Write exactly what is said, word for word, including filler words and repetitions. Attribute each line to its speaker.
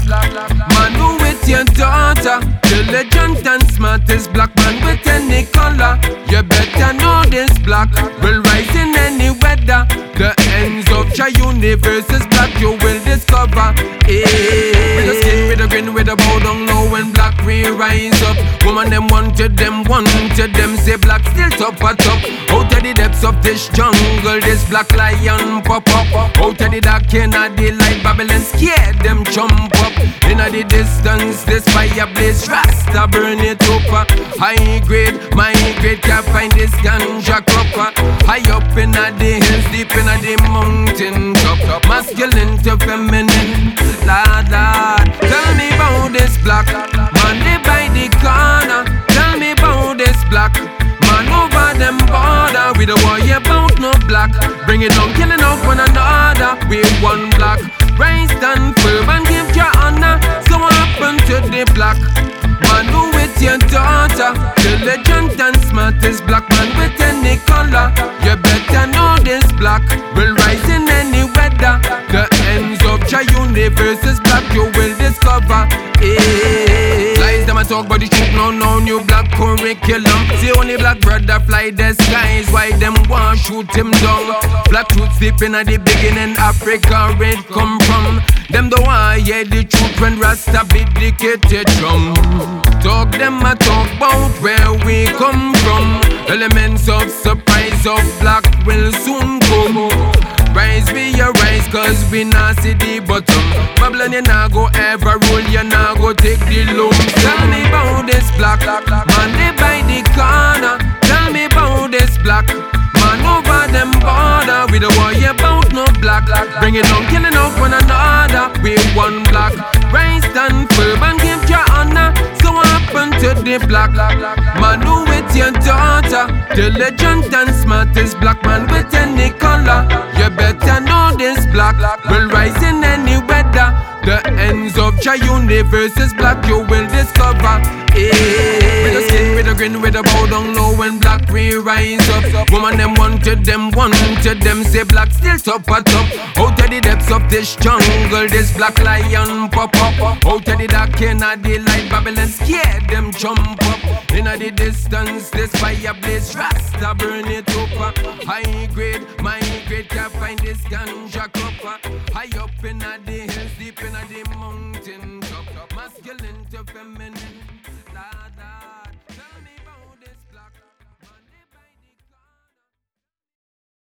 Speaker 1: Man who with your daughter, the legend and smartest black man with any color. You better know this black will rise in any weather. The ends of your universe is black, you will discover. Hey. With a skin, with a grin, with a bow down low, when black we rise up. Woman them wanted, them wanted, them say black still top at top. Out of the depths of this jungle, this black lion pop up. Out of the dark inna the light, Babylon scared them jump up. Inna the distance, this fire blaze, Rasta burn it up. High grade, my grade, can't find this ganja crop. High up inna the hills, deep inna the mountain top. Masculine to feminine, lad, lad. Tell me about this black man, they by the corner. Tell me about this black man over them border. We don't worry about no black. Bring it on, killing off one another. We one black. Rise, stand firm and give your honor. So what happened to the black man who with your daughter? The legend and smartest black man with any color. You better know this black will rise in any weather. The ends of your universe is black, you will discover. Hey. Lies them a talk but the truth, no, no new black curriculum. See only black brother fly the skies, why them want shoot him down? Black truth sleep in at the beginning, Africa where it come from. Them don't want hear the truth when Rasta be dictated from. Talk them a talk about where we come from. Elements of surprise of black will soon come. Rise be your rise, cause we not see the bottom. Babylon you nah go ever rule, you nah go take the loom. Tell me about this black man, they by the corner. Tell me about this black man over them border. We don't worry about no black. Bring it on, killing off one another. We one black. Rise, stand firm and give your honor. So what happened to the black man who with your daughter? The legend and smartest black man with any color. You better know this black will rise in any weather. The ends of your universe is black, you will discover. Hey. With a skin, with a grin, with a bow down low, when black we rise up. Woman them wanted, them wanted, them say black still top at top. Out of the depths of this jungle, this black lion pop up. Out of the dark inna the light, Babylon scared them jump up. Inna the distance, this fire blaze, Rasta burn it up. High grade, my grade, can't find this ganja crop. High up inna the hills, deep inna the mountain top. Masculine to feminine, la, la.